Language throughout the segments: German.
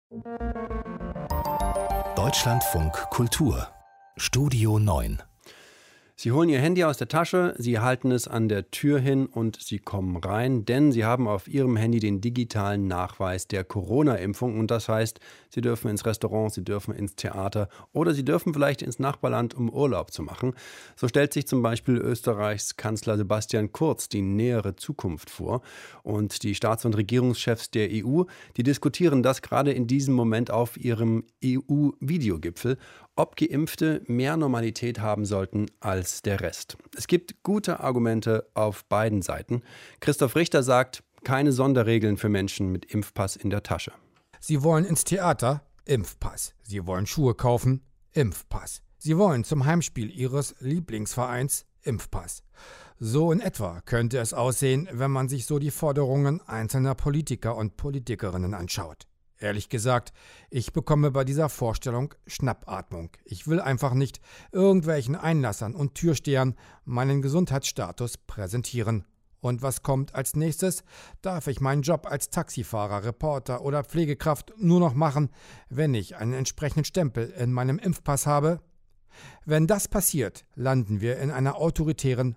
Deutschlandfunk Kultur Studio 9. Sie holen Ihr Handy aus der Tasche, Sie halten es an der Tür hin und Sie kommen rein, denn Sie haben auf Ihrem Handy den digitalen Nachweis der Corona-Impfung. Und das heißt, Sie dürfen ins Restaurant, Sie dürfen ins Theater oder Sie dürfen vielleicht ins Nachbarland, um Urlaub zu machen. So stellt sich zum Beispiel Österreichs Kanzler Sebastian Kurz die nähere Zukunft vor. Und die Staats- und Regierungschefs der EU, die diskutieren das gerade in diesem Moment auf ihrem EU-Videogipfel, ob Geimpfte mehr Normalität haben sollten als der Rest. Es gibt gute Argumente auf beiden Seiten. Christoph Richter sagt, keine Sonderregeln für Menschen mit Impfpass in der Tasche. Sie wollen ins Theater? Impfpass. Sie wollen Schuhe kaufen? Impfpass. Sie wollen zum Heimspiel Ihres Lieblingsvereins? Impfpass. So in etwa könnte es aussehen, wenn man sich so die Forderungen einzelner Politiker und Politikerinnen anschaut. Ehrlich gesagt, ich bekomme bei dieser Vorstellung Schnappatmung. Ich will einfach nicht irgendwelchen Einlassern und Türstehern meinen Gesundheitsstatus präsentieren. Und was kommt als nächstes? Darf ich meinen Job als Taxifahrer, Reporter oder Pflegekraft nur noch machen, wenn ich einen entsprechenden Stempel in meinem Impfpass habe? Wenn das passiert, landen wir in einer autoritären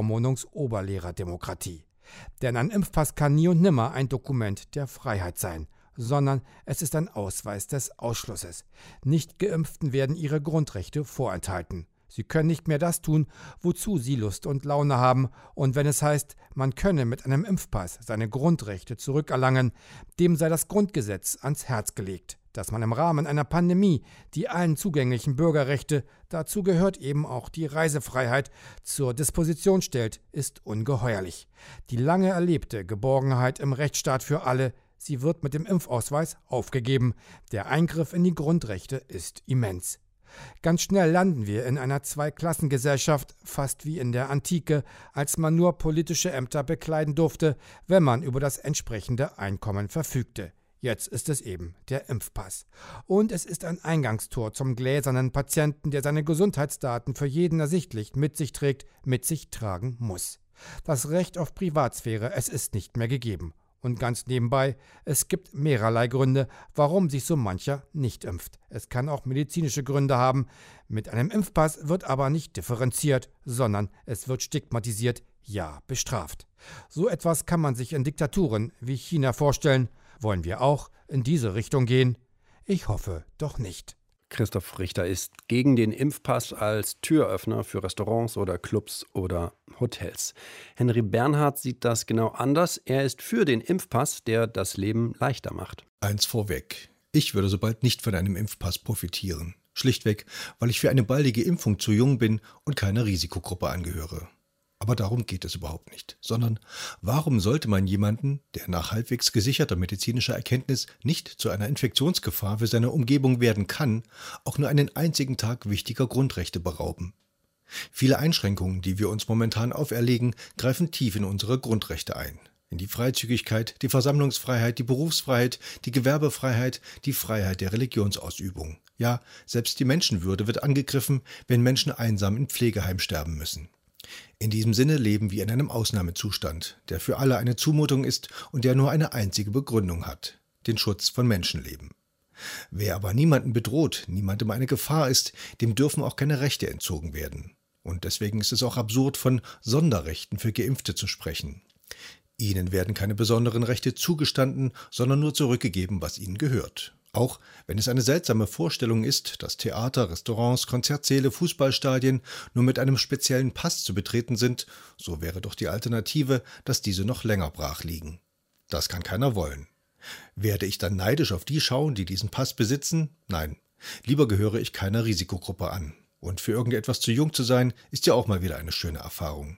Bevormundungs-Oberlehrerdemokratie. Denn ein Impfpass kann nie und nimmer ein Dokument der Freiheit sein, sondern es ist ein Ausweis des Ausschlusses. Nicht-Geimpften werden ihre Grundrechte vorenthalten. Sie können nicht mehr das tun, wozu sie Lust und Laune haben. Und wenn es heißt, man könne mit einem Impfpass seine Grundrechte zurückerlangen, dem sei das Grundgesetz ans Herz gelegt, dass man im Rahmen einer Pandemie die allen zugänglichen Bürgerrechte, dazu gehört eben auch die Reisefreiheit, zur Disposition stellt, ist ungeheuerlich. Die lange erlebte Geborgenheit im Rechtsstaat für alle, sie wird mit dem Impfausweis aufgegeben. Der Eingriff in die Grundrechte ist immens. Ganz schnell landen wir in einer Zweiklassengesellschaft, fast wie in der Antike, als man nur politische Ämter bekleiden durfte, wenn man über das entsprechende Einkommen verfügte. Jetzt ist es eben der Impfpass. Und es ist ein Eingangstor zum gläsernen Patienten, der seine Gesundheitsdaten für jeden ersichtlich mit sich trägt, mit sich tragen muss. Das Recht auf Privatsphäre, es ist nicht mehr gegeben. Und ganz nebenbei, es gibt mehrerlei Gründe, warum sich so mancher nicht impft. Es kann auch medizinische Gründe haben. Mit einem Impfpass wird aber nicht differenziert, sondern es wird stigmatisiert, ja bestraft. So etwas kann man sich in Diktaturen wie China vorstellen. Wollen wir auch in diese Richtung gehen? Ich hoffe doch nicht. Christoph Richter ist gegen den Impfpass als Türöffner für Restaurants oder Clubs oder Hotels. Henry Bernhard sieht das genau anders. Er ist für den Impfpass, der das Leben leichter macht. Eins vorweg. Ich würde so bald nicht von einem Impfpass profitieren. Schlichtweg, weil ich für eine baldige Impfung zu jung bin und keiner Risikogruppe angehöre. Aber darum geht es überhaupt nicht, sondern warum sollte man jemanden, der nach halbwegs gesicherter medizinischer Erkenntnis nicht zu einer Infektionsgefahr für seine Umgebung werden kann, auch nur einen einzigen Tag wichtiger Grundrechte berauben? Viele Einschränkungen, die wir uns momentan auferlegen, greifen tief in unsere Grundrechte ein. In die Freizügigkeit, die Versammlungsfreiheit, die Berufsfreiheit, die Gewerbefreiheit, die Freiheit der Religionsausübung. Ja, selbst die Menschenwürde wird angegriffen, wenn Menschen einsam in Pflegeheimen sterben müssen. In diesem Sinne leben wir in einem Ausnahmezustand, der für alle eine Zumutung ist und der nur eine einzige Begründung hat: den Schutz von Menschenleben. Wer aber niemanden bedroht, niemandem eine Gefahr ist, dem dürfen auch keine Rechte entzogen werden. Und deswegen ist es auch absurd, von Sonderrechten für Geimpfte zu sprechen. Ihnen werden keine besonderen Rechte zugestanden, sondern nur zurückgegeben, was ihnen gehört. Auch wenn es eine seltsame Vorstellung ist, dass Theater, Restaurants, Konzertsäle, Fußballstadien nur mit einem speziellen Pass zu betreten sind, so wäre doch die Alternative, dass diese noch länger brach liegen. Das kann keiner wollen. Werde ich dann neidisch auf die schauen, die diesen Pass besitzen? Nein, lieber gehöre ich keiner Risikogruppe an. Und für irgendetwas zu jung zu sein, ist ja auch mal wieder eine schöne Erfahrung.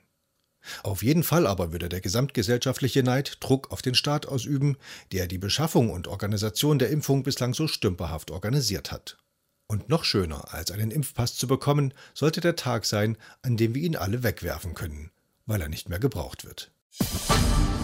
Auf jeden Fall aber würde der gesamtgesellschaftliche Neid Druck auf den Staat ausüben, der die Beschaffung und Organisation der Impfung bislang so stümperhaft organisiert hat. Und noch schöner, als einen Impfpass zu bekommen, sollte der Tag sein, an dem wir ihn alle wegwerfen können, weil er nicht mehr gebraucht wird.